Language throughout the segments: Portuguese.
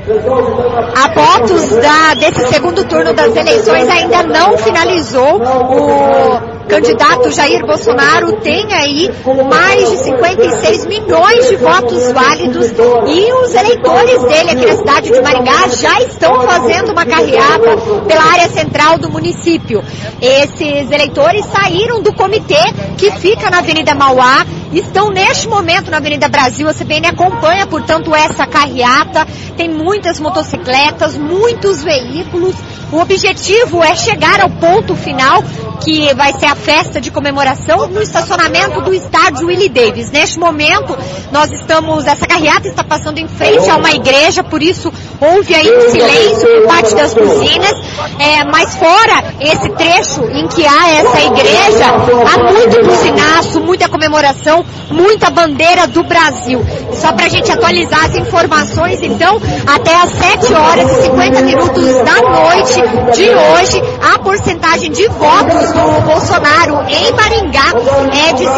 A votos desse segundo turno das eleições ainda não finalizou. O candidato Jair Bolsonaro tem aí mais de 56 milhões de votos válidos e os eleitores dele aqui na cidade de Maringá já estão fazendo uma carreata pela área central do município. Esses eleitores saíram do comitê que fica na Avenida Mauá, estão neste momento na Avenida Brasil. A CBN acompanha, portanto, essa carreata. Tem muitas motocicletas, muitos veículos. O objetivo é chegar ao ponto final, que vai ser a festa de comemoração no estacionamento do estádio Willie Davis. Neste momento, essa carreata está passando em frente a uma igreja, por isso houve aí um silêncio por parte das buzinas, mas fora esse trecho em que há essa igreja, há muito buzinaço, muita comemoração, muita bandeira do Brasil. E só para a gente atualizar as informações, então, até às 7h50 da noite de hoje, a porcentagem de votos do Bolsonaro em Maringá é de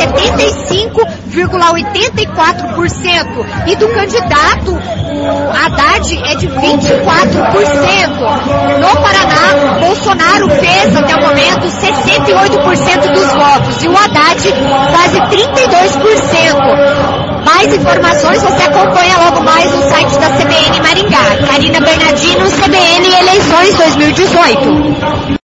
75,84% e do candidato, o Haddad, é de 24%. No Paraná, Bolsonaro fez até o momento 68% dos votos e o Haddad quase 32%. Mais informações você acompanha logo mais no site da CBN Maringá. Karina Bernardino, CBN Eleições 2018.